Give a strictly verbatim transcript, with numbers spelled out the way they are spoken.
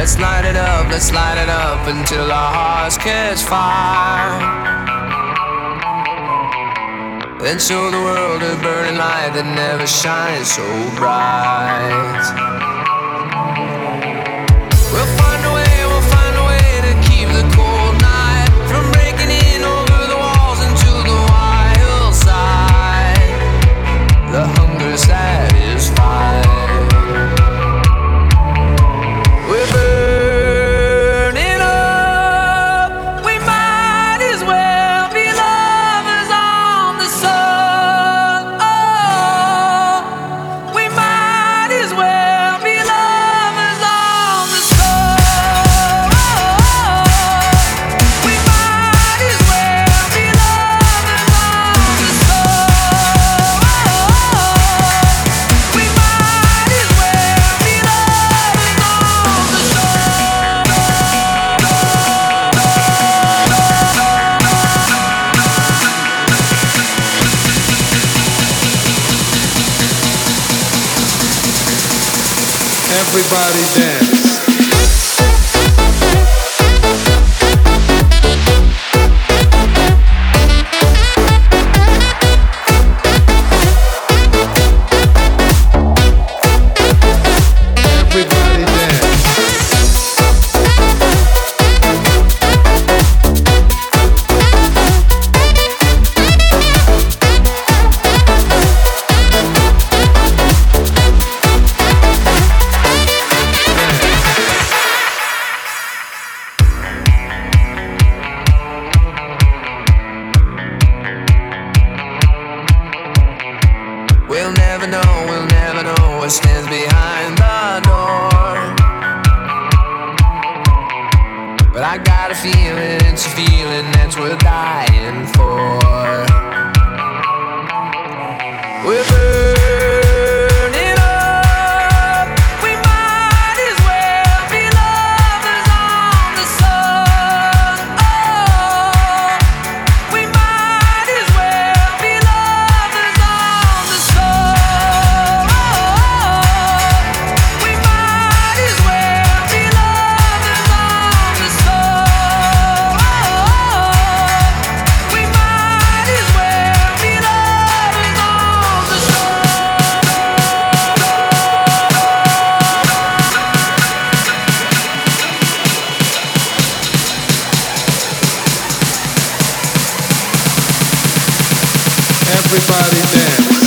Let's light it up, let's light it up until our hearts catch fire. Then show the world a burning light that never shines so bright. We'll find a way, we'll find a way to keep the cold night from breaking in over the walls into the wild side. The hunger satisfied. We're burning up. We might as well be lovers on the sun. Oh, we might as well be lovers on the sun. Oh, we might as well be lovers on the sun. Oh, we might as well be lovers on the sun. Everybody dance. Everybody dance. We'll never know, we'll never know what stands behind the door. But I got a feeling, it's a feeling that's worth dying for. We're burning up. We might as well be lovers on the sun. Oh, we might as well be lovers on the sun. Oh, we might as well be lovers on the sun. Oh, we might as well be lovers on the sun. Everybody dance.